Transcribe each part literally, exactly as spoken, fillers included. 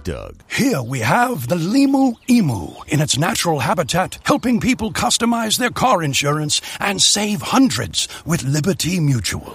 Doug. Here we have the Limu Emu in its natural habitat, helping people customize their car insurance and save hundreds with Liberty Mutual.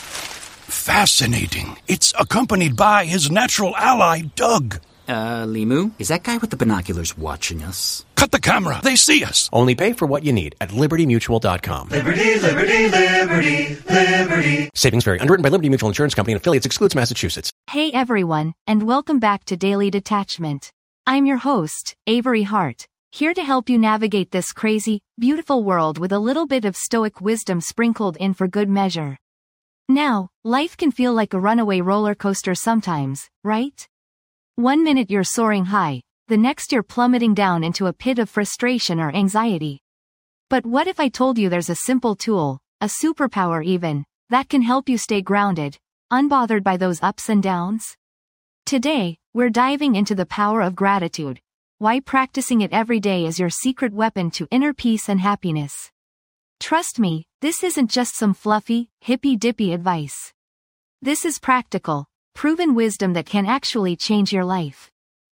Fascinating. It's accompanied by his natural ally, Doug. Uh, Limu, is that guy with the binoculars watching us? Cut the camera. They see us. Only pay for what you need at liberty mutual dot com. Liberty, liberty, liberty, liberty. Savings vary. Underwritten by Liberty Mutual Insurance Company and affiliates. Excludes Massachusetts. Hey everyone, and welcome back to Daily Detachment. I'm your host, Avery Hart, here to help you navigate this crazy, beautiful world with a little bit of stoic wisdom sprinkled in for good measure. Now, life can feel like a runaway roller coaster sometimes, right? One minute you're soaring high, the next you're plummeting down into a pit of frustration or anxiety. But what if I told you there's a simple tool, a superpower even, that can help you stay grounded, unbothered by those ups and downs? Today, we're diving into the power of gratitude, why practicing it every day is your secret weapon to inner peace and happiness. Trust me, this isn't just some fluffy, hippy-dippy advice. This is practical, proven wisdom that can actually change your life.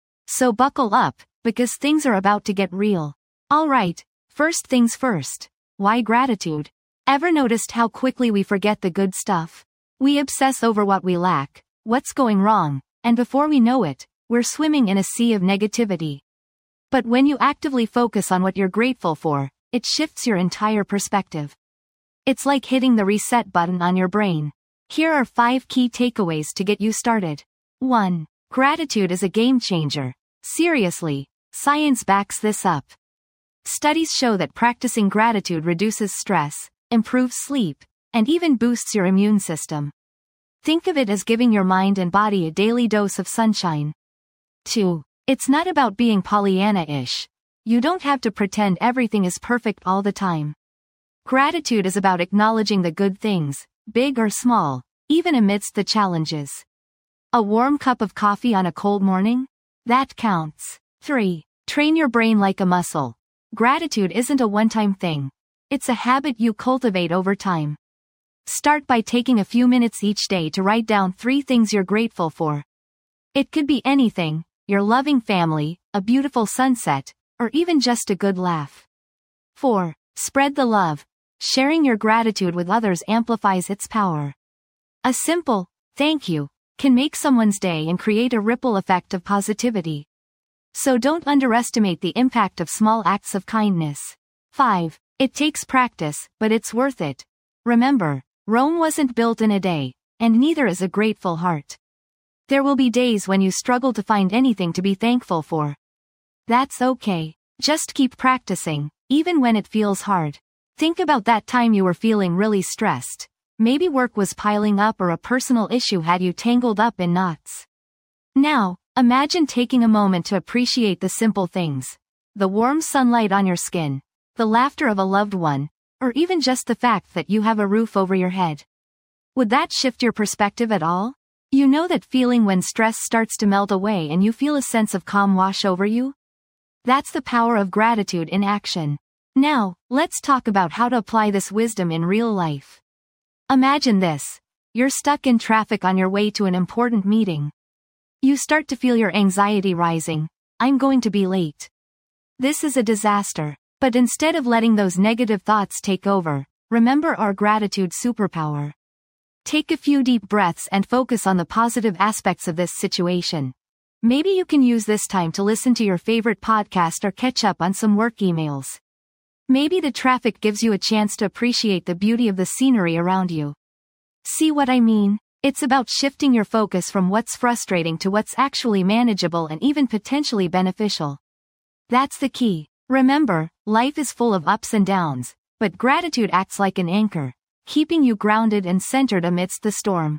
So buckle up, because things are about to get real. Alright, first things first. Why gratitude? Ever noticed how quickly we forget the good stuff? We obsess over what we lack, what's going wrong, and before we know it, we're swimming in a sea of negativity. But when you actively focus on what you're grateful for, it shifts your entire perspective. It's like hitting the reset button on your brain. Here are five key takeaways to get you started. one. Gratitude is a game changer. Seriously, science backs this up. Studies show that practicing gratitude reduces stress, improves sleep, and even boosts your immune system. Think of it as giving your mind and body a daily dose of sunshine. two. It's not about being Pollyanna-ish. You don't have to pretend everything is perfect all the time. Gratitude is about acknowledging the good things, big or small, even amidst the challenges. A warm cup of coffee on a cold morning? That counts. three. Train your brain like a muscle. Gratitude isn't a one-time thing. It's a habit you cultivate over time. Start by taking a few minutes each day to write down three things you're grateful for. It could be anything, your loving family, a beautiful sunset, or even just a good laugh. four. Spread the love. Sharing your gratitude with others amplifies its power. A simple, thank you, can make someone's day and create a ripple effect of positivity. So don't underestimate the impact of small acts of kindness. five. It takes practice, but it's worth it. Remember, Rome wasn't built in a day, and neither is a grateful heart. There will be days when you struggle to find anything to be thankful for. That's okay. Just keep practicing, even when it feels hard. Think about that time you were feeling really stressed. Maybe work was piling up or a personal issue had you tangled up in knots. Now, imagine taking a moment to appreciate the simple things. The warm sunlight on your skin, the laughter of a loved one, or even just the fact that you have a roof over your head. Would that shift your perspective at all? You know that feeling when stress starts to melt away and you feel a sense of calm wash over you? That's the power of gratitude in action. Now, let's talk about how to apply this wisdom in real life. Imagine this. You're stuck in traffic on your way to an important meeting. You start to feel your anxiety rising. I'm going to be late. This is a disaster. But instead of letting those negative thoughts take over, remember our gratitude superpower. Take a few deep breaths and focus on the positive aspects of this situation. Maybe you can use this time to listen to your favorite podcast or catch up on some work emails. Maybe the traffic gives you a chance to appreciate the beauty of the scenery around you. See what I mean? It's about shifting your focus from what's frustrating to what's actually manageable and even potentially beneficial. That's the key. Remember, life is full of ups and downs, but gratitude acts like an anchor, keeping you grounded and centered amidst the storm.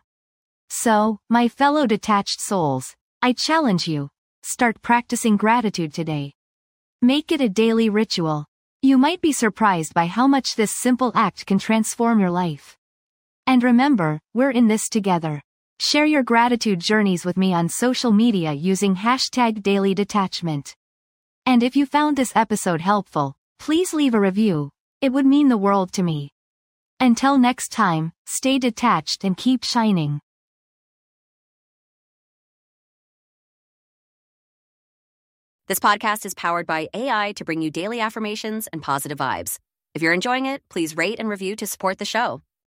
So, my fellow detached souls, I challenge you. Start practicing gratitude today. Make it a daily ritual. You might be surprised by how much this simple act can transform your life. And remember, we're in this together. Share your gratitude journeys with me on social media using hashtag Daily Detachment. And if you found this episode helpful, please leave a review. It would mean the world to me. Until next time, stay detached and keep shining. This podcast is powered by A I to bring you daily affirmations and positive vibes. If you're enjoying it, please rate and review to support the show.